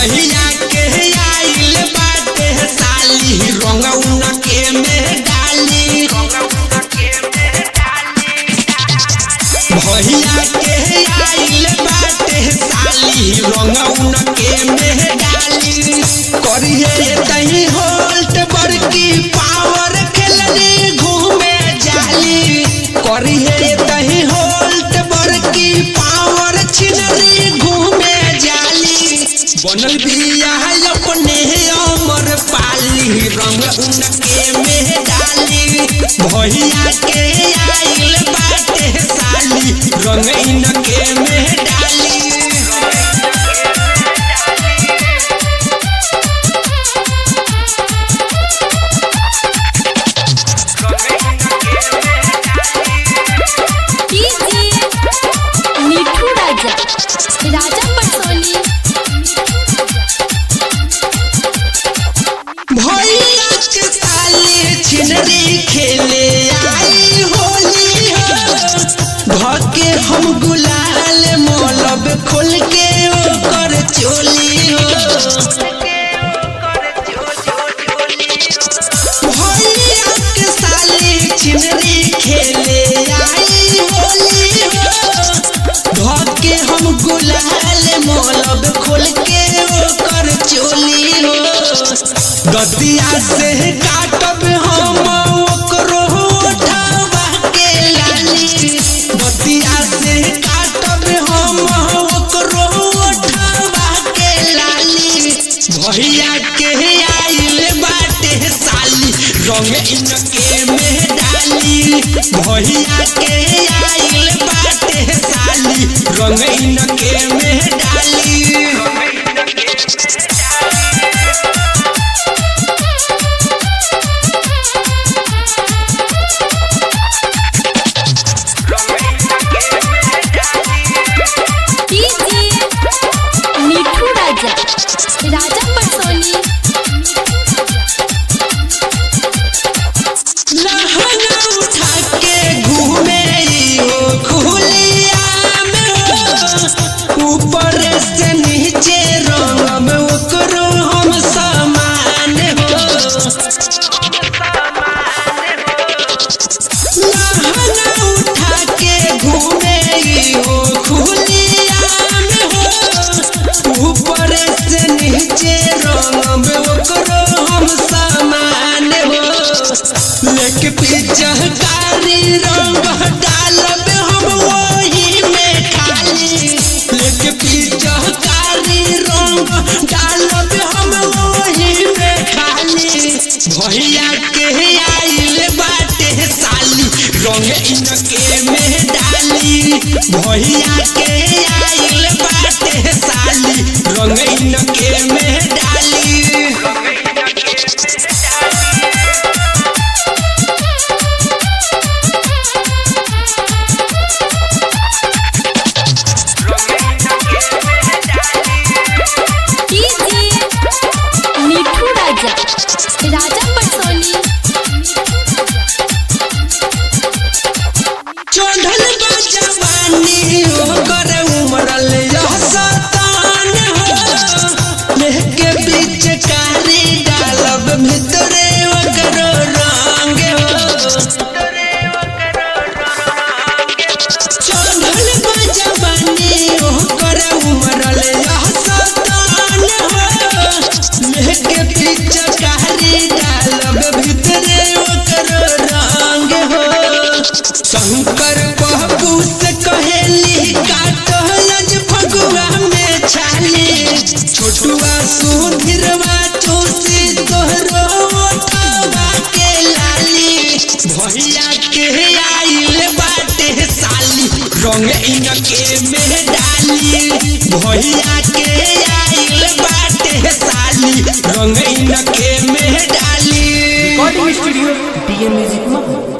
भैया के आइल बाटे साली रंग उनके में डाली भैया के आइल बाटे साली रंग उनके में डाली करिए तही होल्ट बड़की पावर खेलने घूमे जाली करिए तही होल्ट बड़की पावर छिनरी घूमे जाली बनल बिया अपने अमर पाली रंग उनके में डाली भैया के आइल बाटे साली रंग इनके में डाली राजा पटोली भैया के साली छिनरी खेले आई होली हो धके हम गुलाल मोलब खोल के ओकर चोली हो भैया के साली छिनरी खेले आई होली हो धके हम गुलाल मोलब खोल के ओकर चोली हो गतिया से काटब हम ओकरो उठावा के लाली गतिया से काटब हम ओकरो उठावा के लाली भैया के आइल बाटे साली रंग इनके में डाली भैया के आइल बाटे साली रंग इनके में डाली राजा पटोली लहंगा उठा के घूमे हो खुलिया में ऊपर से नीचे रंग ओकरो हम समान हो लहंगा उठा के घूमे हो खुलिया में हो ऊपर से नीचे रंग ओकरो हम समान हो लेके पिचकारी रंग डालब हम वही में खाली लेके पिचकारी रंग डालब हम वही में खाली भैया के आइल बाटे साली रंग इनके में डाली भैया के आइल बाटे साली रंग इनके में डाली राजा पटोली चढ़ल बा जवानी ओकर उमरल सतान हो लेके बीच कारी डालब भीतरे ओकर रंग हो चढ़ल बा जवानी ओकर उमरल सतान हो लेके बीच कारी डालब भीतरे ओकर रंग हो शंकर बाबू से कहेली काटो लज फगुआ में छाली छोटुआ सुधीरवा चौसी तोहरो उठावा के लाली भैया के आइल बाटे साली रंग इनके में डाली भैया के आइल बाटे साली रंग इनके में डाली रिकॉर्डिंग स्टूडियो डीएम म्यूजिक